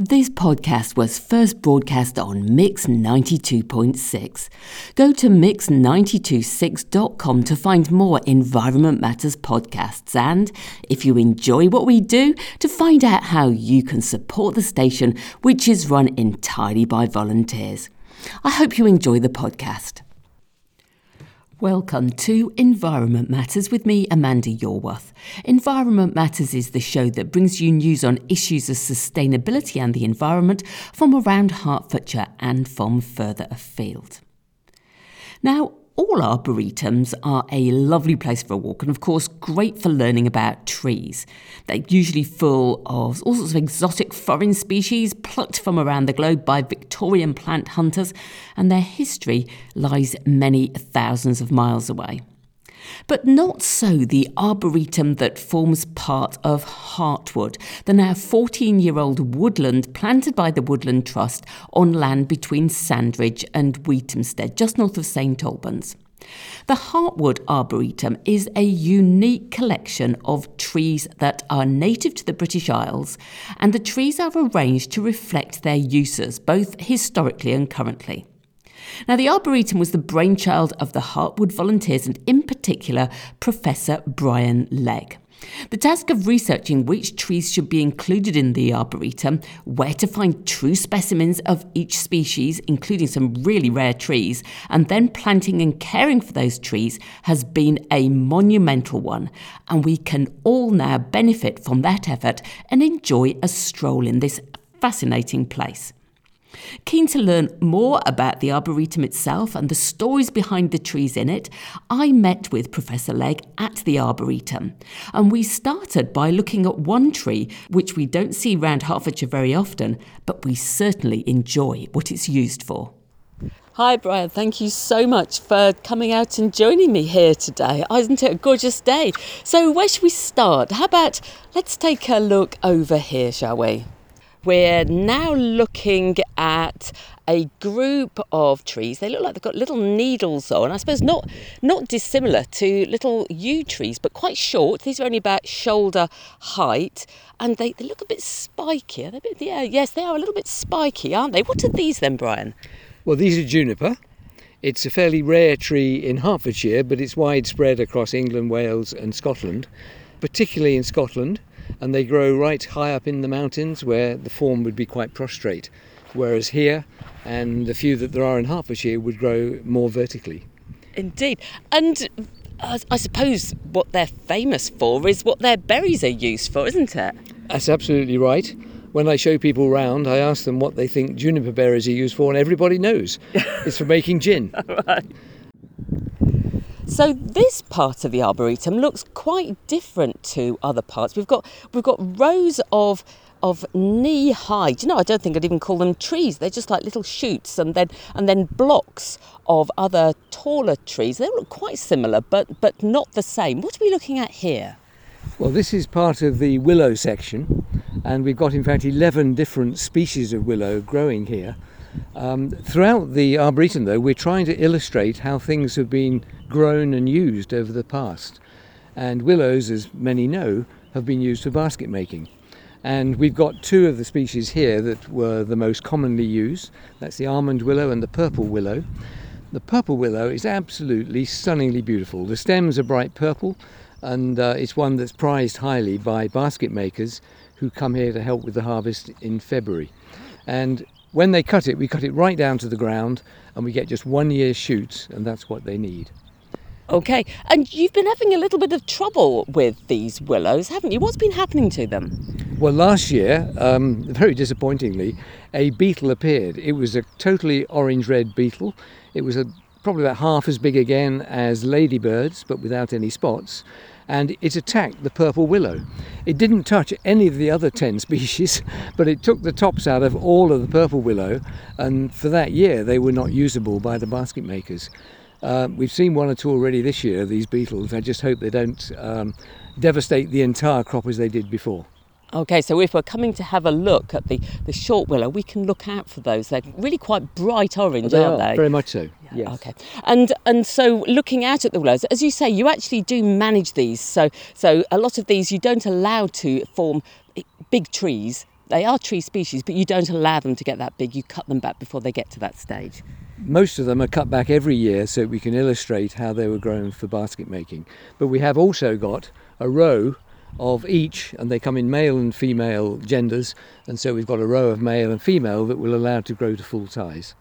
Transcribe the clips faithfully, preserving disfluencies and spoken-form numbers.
This podcast was first broadcast on Mix ninety-two point six. Go to mix nine two six dot com to find more Environment Matters podcasts and, if you enjoy what we do, to find out how you can support the station, which is run entirely by volunteers. I hope you enjoy the podcast. Welcome to Environment Matters with me, Amanda Yorworth. Environment Matters is the show that brings you news on issues of sustainability and the environment from around Hertfordshire and from further afield. Now, all arboretums are a lovely place for a walk and, of course, great for learning about trees. They're usually full of all sorts of exotic foreign species plucked from around the globe by Victorian plant hunters, and their history lies many thousands of miles away. But not so the arboretum that forms part of Heartwood, the now fourteen-year-old woodland planted by the Woodland Trust on land between Sandridge and Wheatomstead, just north of St Albans. The Heartwood Arboretum is a unique collection of trees that are native to the British Isles, and the trees are arranged to reflect their uses, both historically and currently. Now, the Arboretum was the brainchild of the Heartwood volunteers and, in particular, Professor Brian Legg. The task of researching which trees should be included in the Arboretum, where to find true specimens of each species, including some really rare trees, and then planting and caring for those trees has been a monumental one, and we can all now benefit from that effort and enjoy a stroll in this fascinating place. Keen to learn more about the Arboretum itself and the stories behind the trees in it, I met with Professor Legg at the Arboretum. And we started by looking at one tree, which we don't see around Hertfordshire very often, but we certainly enjoy what it's used for. Hi Brian, thank you so much for coming out and joining me here today. Isn't it a gorgeous day? So where should we start? How about let's take a look over here, shall we? We're now looking at a group of trees. They look like they've got little needles on. I suppose not not dissimilar to little yew trees, but quite short. These are only about shoulder height, and they, they look a bit spiky. Are they a bit, yeah, yes, they are a little bit spiky, aren't they? What are these then, Brian? Well, these are juniper. It's a fairly rare tree in Hertfordshire, but it's widespread across England, Wales and Scotland, particularly in Scotland. And they grow right high up in the mountains where the form would be quite prostrate, whereas here and the few that there are in Hertfordshire would grow more vertically. Indeed. And uh, I suppose what they're famous for is what their berries are used for, isn't it? That's absolutely right. When I show people round, I ask them what they think juniper berries are used for, and everybody knows. It's for making gin. Right. So this part of the Arboretum looks quite different to other parts. We've got we've got rows of of knee high. Do you know, I don't think I'd even call them trees. They're just like little shoots, and then and then blocks of other taller trees. They look quite similar, but but not the same. What are we looking at here? Well, this is part of the willow section, and we've got in fact eleven different species of willow growing here. Um, throughout the Arboretum, though, we're trying to illustrate how things have been grown and used over the past. And willows, as many know, have been used for basket making. And we've got two of the species here that were the most commonly used. That's the almond willow and the purple willow. The purple willow is absolutely stunningly beautiful. The stems are bright purple, and uh, it's one that's prized highly by basket makers who come here to help with the harvest in February. And when they cut it, we cut it right down to the ground, and we get just one year's shoots, and that's what they need. Okay, and you've been having a little bit of trouble with these willows, haven't you? What's been happening to them? Well, last year, um, very disappointingly, a beetle appeared. It was a totally orange-red beetle. It was a, probably about half as big again as ladybirds, but without any spots. And it attacked the purple willow. It didn't touch any of the other ten species, but it took the tops out of all of the purple willow, and for that year they were not usable by the basket makers. Uh, we've seen one or two already this year, these beetles. I just hope they don't um, devastate the entire crop as they did before. Okay, so if we're coming to have a look at the, the short willow, we can look out for those. They're really quite bright orange, they aren't are, they? Very much so, yeah, yes. Okay, and and so looking out at the willows, as you say, you actually do manage these. So so a lot of these you don't allow to form big trees they are tree species, but you don't allow them to get that big. You cut them back before they get to that stage. Most of them are cut back every year so we can illustrate how they were grown for basket making. But we have also got a row of each, and they come in male and female genders, and so we've got a row of male and female that will allow to grow to full size.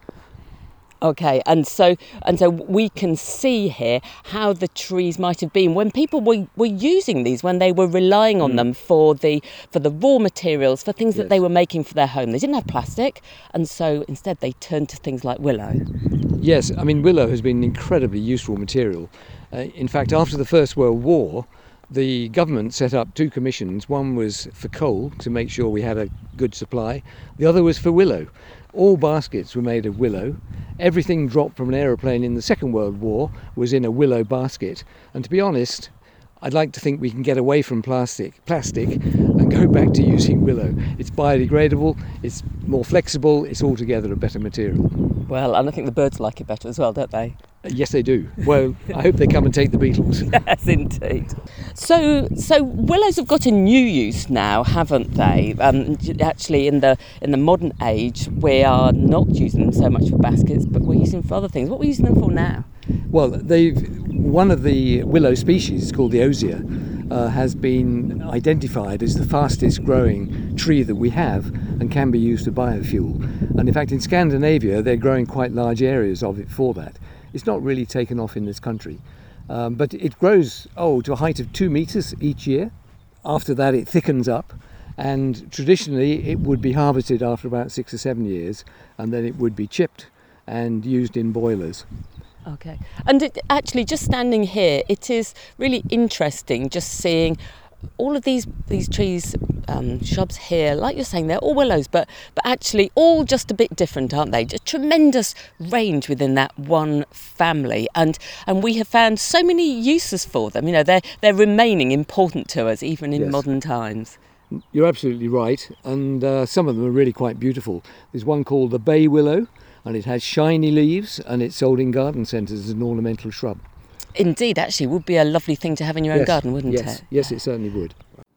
Okay, and so and so we can see here how the trees might have been when people were, were using these, when they were relying on mm. them for the for the raw materials, for things yes. that they were making for their home. They didn't have plastic, and so instead they turned to things like willow. Yes, I mean, willow has been an incredibly useful material. Uh, in fact, after the First World War, the government set up two commissions. One was for coal, to make sure we had a good supply. The other was for willow. All baskets were made of willow. Everything dropped from an aeroplane in the Second World War was in a willow basket. And to be honest, I'd like to think we can get away from plastic, plastic and go back to using willow. It's biodegradable, it's more flexible, it's altogether a better material. Well, and I think the birds like it better as well, don't they? Yes, they do. Well, I hope they come and take the beetles. Yes, indeed. So, so willows have got a new use now, haven't they? Um, actually, in the in the modern age, we are not using them so much for baskets, but we're using them for other things. What are we using them for now? Well, they've one of the willow species, called the osier, uh, has been identified as the fastest growing tree that we have and can be used for biofuel. And in fact, in Scandinavia, they're growing quite large areas of it for that. It's not really taken off in this country, um, but it grows oh to a height of two metres each year. After that it thickens up, and traditionally it would be harvested after about six or seven years, and then it would be chipped and used in boilers. Okay, and it, actually just standing here, it is really interesting just seeing all of these these trees, um, shrubs here, like you're saying, they're all willows, but but actually all just a bit different, aren't they? A tremendous range within that one family, and and we have found so many uses for them. You know, they're they're remaining important to us even in yes. modern times. You're absolutely right, and uh, some of them are really quite beautiful. There's one called the bay willow, and it has shiny leaves, and it's sold in garden centres as an ornamental shrub. Indeed, actually, would be a lovely thing to have in your own yes, garden, wouldn't yes, it? Yes, it certainly would.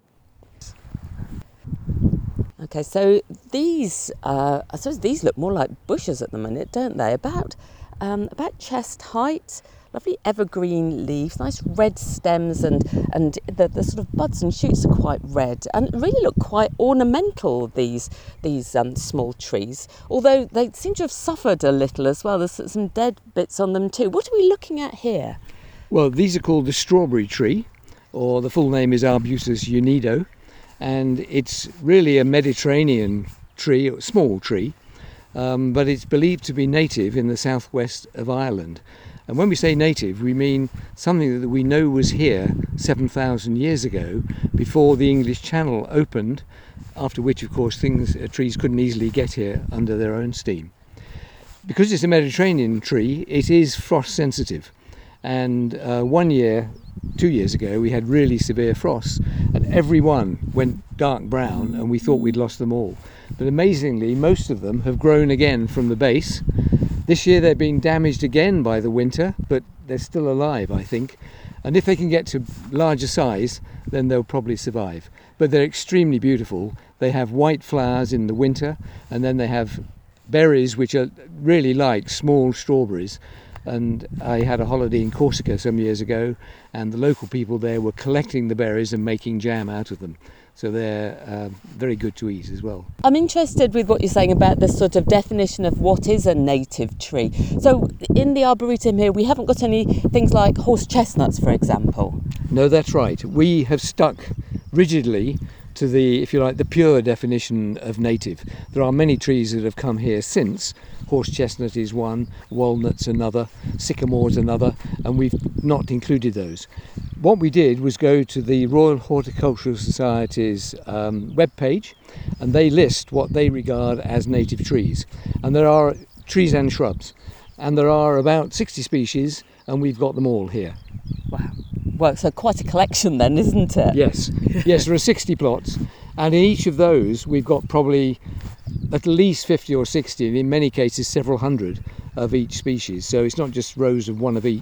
Okay, so these, uh, I suppose these look more like bushes at the minute, don't they? About, um, about chest height, lovely evergreen leaves, nice red stems, and and the, the sort of buds and shoots are quite red, and really look quite ornamental. These these um, small trees, although they seem to have suffered a little as well. There's some dead bits on them too. What are we looking at here? Well, these are called the strawberry tree, or the full name is Arbutus unido, and it's really a Mediterranean tree, a small tree, um, but it's believed to be native in the southwest of Ireland. And when we say native, we mean something that we know was here seven thousand years ago, before the English Channel opened, after which, of course, things uh, trees couldn't easily get here under their own steam. Because it's a Mediterranean tree, it is frost sensitive. And uh, one year, two years ago, we had really severe frosts, and every one went dark brown, and we thought we'd lost them all. But amazingly, most of them have grown again from the base. This year they've been damaged again by the winter, but they're still alive, I think. And if they can get to larger size, then they'll probably survive. But they're extremely beautiful. They have white flowers in the winter, and then they have berries which are really like small strawberries. And I had a holiday in Corsica some years ago, and the local people there were collecting the berries and making jam out of them. So they're uh, very good to eat as well. I'm interested with what you're saying about this sort of definition of what is a native tree. So in the Arboretum here, we haven't got any things like horse chestnuts, for example. No, that's right. We have stuck rigidly to the, if you like, the pure definition of native. There are many trees that have come here since. Horse chestnut is one, walnut's another, sycamore's another, and we've not included those. What we did was go to the Royal Horticultural Society's um, webpage, and they list what they regard as native trees. And there are trees and shrubs, and there are about sixty species, and we've got them all here. Wow. Well, so quite a collection then, isn't it? Yes, yes, there are sixty plots, and in each of those we've got probably at least fifty or sixty, and in many cases several hundred of each species. So it's not just rows of one of each.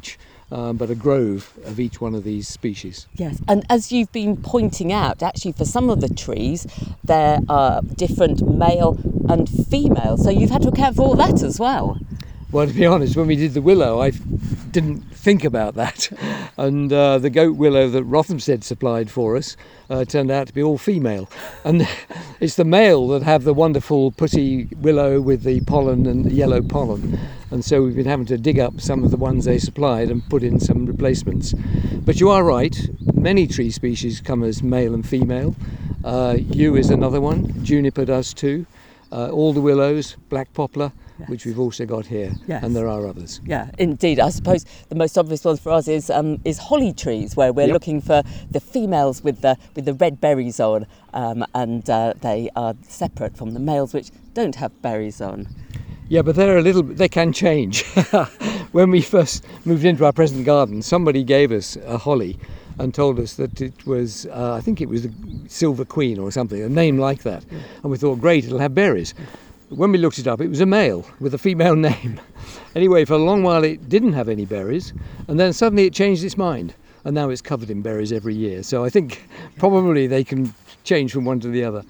um, but a grove of each one of these species. Yes, and as you've been pointing out, actually for some of the trees, there are different male and female, so you've had to account for all that as well. Well, to be honest, when we did the willow, I didn't think about that. And uh, the goat willow that Rothamsted supplied for us uh, turned out to be all female. And it's the male that have the wonderful putty willow with the pollen and the yellow pollen. And so we've been having to dig up some of the ones they supplied and put in some replacements. But you are right, many tree species come as male and female. Uh, yew is another one, juniper does too. Uh, all the willows, black poplar, yes, which we've also got here, yes, and there are others. Yeah, indeed. I suppose the most obvious one for us is um, is holly trees, where we're yep. looking for the females with the with the red berries on, um, and uh, they are separate from the males which don't have berries on. Yeah, but they're a little. They can change. When we first moved into our present garden, somebody gave us a holly and told us that it was, uh, I think it was the Silver Queen or something, a name like that. Yeah. And we thought, great, it'll have berries. When we looked it up, it was a male with a female name. Anyway, for a long while it didn't have any berries, and then suddenly it changed its mind, and now it's covered in berries every year. So I think probably they can change from one to the other.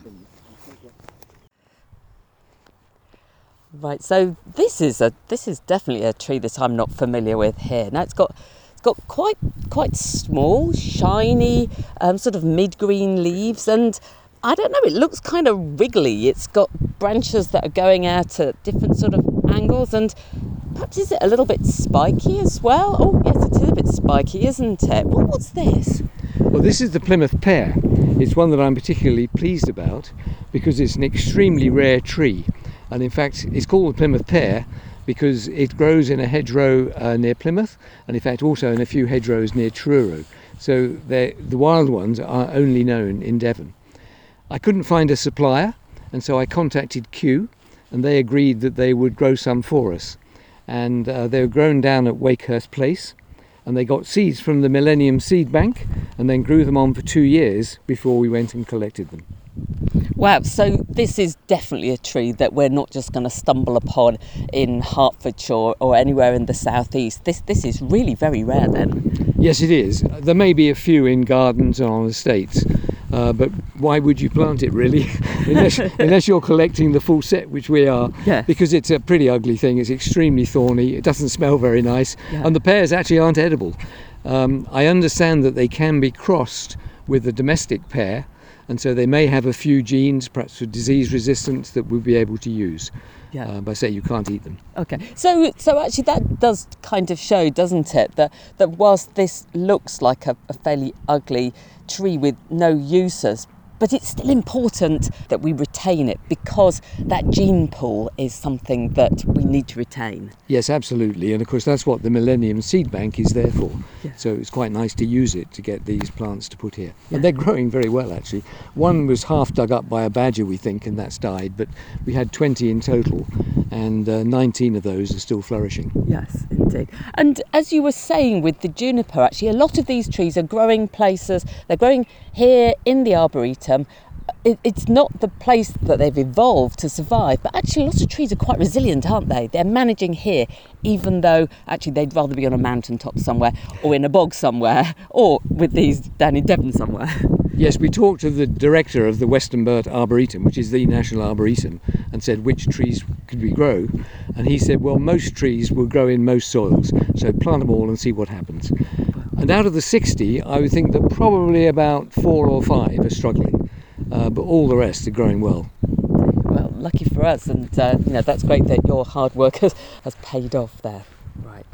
Right, so this is a this is definitely a tree that I'm not familiar with here. Now it's got got quite quite small, shiny, um, sort of mid-green leaves, and I don't know, it looks kind of wriggly. It's got branches that are going out at different sort of angles, and perhaps is it a little bit spiky as well? Oh yes, it is a bit spiky, isn't it? Well, what's this? Well, this is the Plymouth pear. It's one that I'm particularly pleased about because it's an extremely rare tree, and in fact it's called the Plymouth pear because it grows in a hedgerow uh, near Plymouth, and in fact also in a few hedgerows near Truro. So the wild ones are only known in Devon. I couldn't find a supplier, and so I contacted Kew, and they agreed that they would grow some for us. And uh, they were grown down at Wakehurst Place, and they got seeds from the Millennium Seed Bank, and then grew them on for two years before we went and collected them. Wow, so this is definitely a tree that we're not just going to stumble upon in Hertfordshire or anywhere in the southeast. This this is really very rare then. Yes, it is. There may be a few in gardens and on estates, uh, but why would you plant it really? unless, unless you're collecting the full set, which we are, yes, because it's a pretty ugly thing. It's extremely thorny. It doesn't smell very nice, yeah, and the pears actually aren't edible. Um, I understand that they can be crossed with the domestic pear, and so they may have a few genes, perhaps for disease resistance, that we'll be able to use. Yeah. Uh, but I say you can't eat them. Okay, so so actually that does kind of show, doesn't it, that, that whilst this looks like a, a fairly ugly tree with no uses, but it's still important that we retain it because that gene pool is something that we need to retain. Yes, absolutely. And of course that's what the Millennium Seed Bank is there for. Yeah. So it's quite nice to use it to get these plants to put here. Yeah. And they're growing very well actually. One was half dug up by a badger, we think, and that's died, but we had twenty in total, and uh, nineteen of those are still flourishing. Yes, indeed. And as you were saying with the juniper, actually a lot of these trees are growing places, they're growing here in the Arboretum. It, it's not the place that they've evolved to survive, but actually lots of trees are quite resilient, aren't they? They're managing here, even though actually they'd rather be on a mountaintop somewhere or in a bog somewhere or with these down in Devon somewhere. Yes, we talked to the director of the Western Burt Arboretum, which is the National Arboretum, and said which trees could we grow, and he said, well, most trees will grow in most soils, so plant them all and see what happens. And out of the sixty, I would think that probably about four or five are struggling, uh, but all the rest are growing well. Well, lucky for us, and uh, you know, that's great that your hard work has, has paid off there. Right.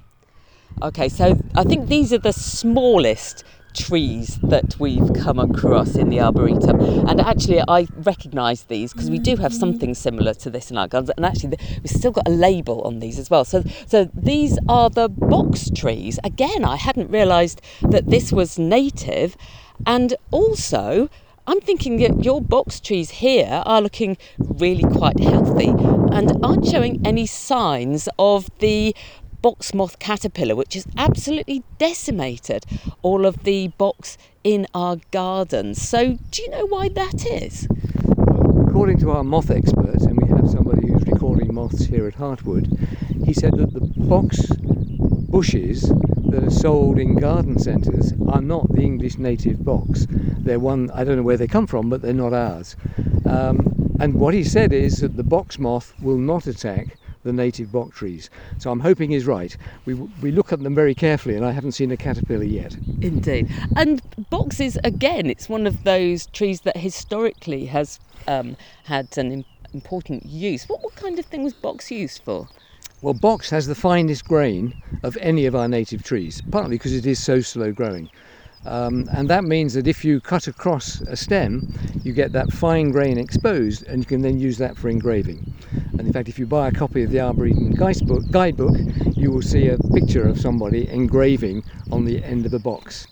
Okay, so I think these are the smallest trees that we've come across in the Arboretum, and actually I recognise these because we do have something similar to this in our gardens, and actually we've still got a label on these as well. So, so these are the box trees. Again, I hadn't realised that this was native, and also I'm thinking that your box trees here are looking really quite healthy and aren't showing any signs of the box moth caterpillar, which has absolutely decimated all of the box in our gardens. So do you know why that is? According to our moth expert, and we have somebody who's recording moths here at Hartwood, he said that the box bushes that are sold in garden centres are not the English native box. They're one, I don't know where they come from, but they're not ours. Um, and what he said is that the box moth will not attack the native box trees. So I'm hoping he's right. We we look at them very carefully, and I haven't seen a caterpillar yet. Indeed. And boxes, again, it's one of those trees that historically has um, had an important use. What, what kind of thing was box used for? Well, box has the finest grain of any of our native trees, partly because it is so slow growing. Um, and that means that if you cut across a stem, you get that fine grain exposed, and you can then use that for engraving. And in fact, if you buy a copy of the Arboretum Guidebook, guidebook, you will see a picture of somebody engraving on the end of a box.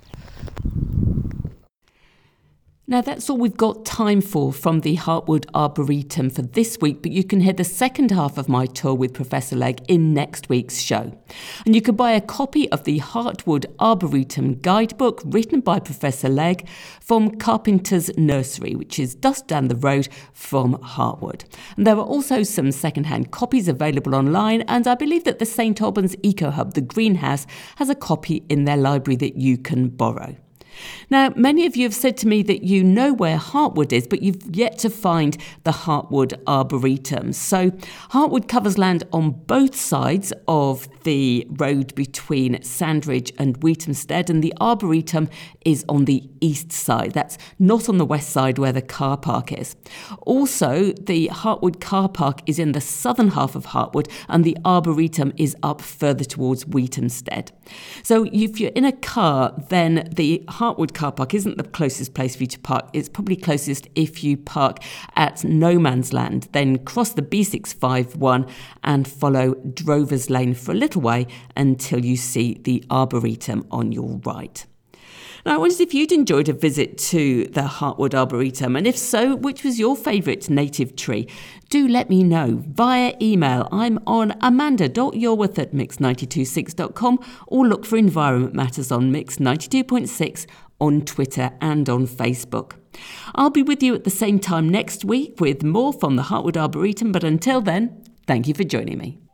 Now, that's all we've got time for from the Hartwood Arboretum for this week, but you can hear the second half of my tour with Professor Legg in next week's show. And you can buy a copy of the Hartwood Arboretum Guidebook written by Professor Legg from Carpenter's Nursery, which is just down the road from Hartwood. And there are also some second-hand copies available online, and I believe that the Saint Albans Eco Hub, the greenhouse, has a copy in their library that you can borrow. Now, many of you have said to me that you know where Hartwood is, but you've yet to find the Hartwood Arboretum. So Hartwood covers land on both sides of the road between Sandridge and Wheatomstead, and the Arboretum is on the east side. That's not on the west side where the car park is. Also, the Hartwood car park is in the southern half of Hartwood, and the Arboretum is up further towards Wheatomstead. So if you're in a car, then the Hartwood car park isn't the closest place for you to park. It's probably closest if you park at No Man's Land, then cross the B six fifty-one and follow Drover's Lane for a little way until you see the Arboretum on your right. Now, I wondered if you'd enjoyed a visit to the Hartwood Arboretum, and if so, which was your favourite native tree? Do let me know via email. I'm on amanda dot yorworth at mix nine two six dot com, or look for Environment Matters on Mix ninety-two point six on Twitter and on Facebook. I'll be with you at the same time next week with more from the Hartwood Arboretum, but until then, thank you for joining me.